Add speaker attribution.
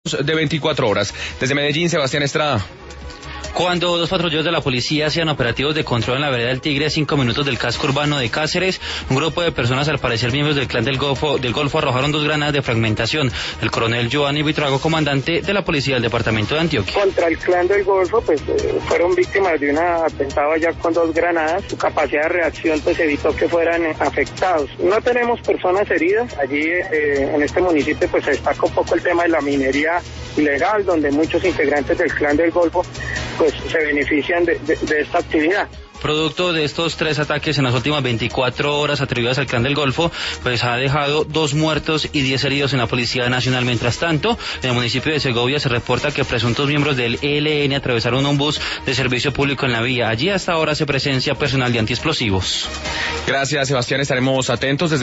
Speaker 1: de 24 horas. Desde Medellín, Sebastián Estrada.
Speaker 2: Cuando dos patrulleros de la policía hacían operativos de control en la vereda del Tigre a 5 minutos del casco urbano de Cáceres, un grupo de personas, al parecer miembros del clan del Golfo, arrojaron 2 granadas de fragmentación. El coronel Giovanni Buitrago, comandante de la policía del departamento de Antioquia.
Speaker 3: Contra el clan del Golfo, fueron víctimas de un atentado allá con 2 granadas. Su capacidad de reacción evitó que fueran afectados. No tenemos personas heridas. Allí en este municipio se destaca un poco el tema de la minería ilegal, donde muchos integrantes del clan del Golfo se benefician de esta actividad.
Speaker 2: Producto de estos 3 ataques en las últimas 24 horas atribuidas al clan del Golfo, ha dejado 2 muertos y 10 heridos en la Policía Nacional. Mientras tanto, en el municipio de Segovia se reporta que presuntos miembros del ELN atravesaron un bus de servicio público en la vía. Allí hasta ahora se presencia personal de antiexplosivos.
Speaker 1: Gracias, Sebastián, estaremos atentos desde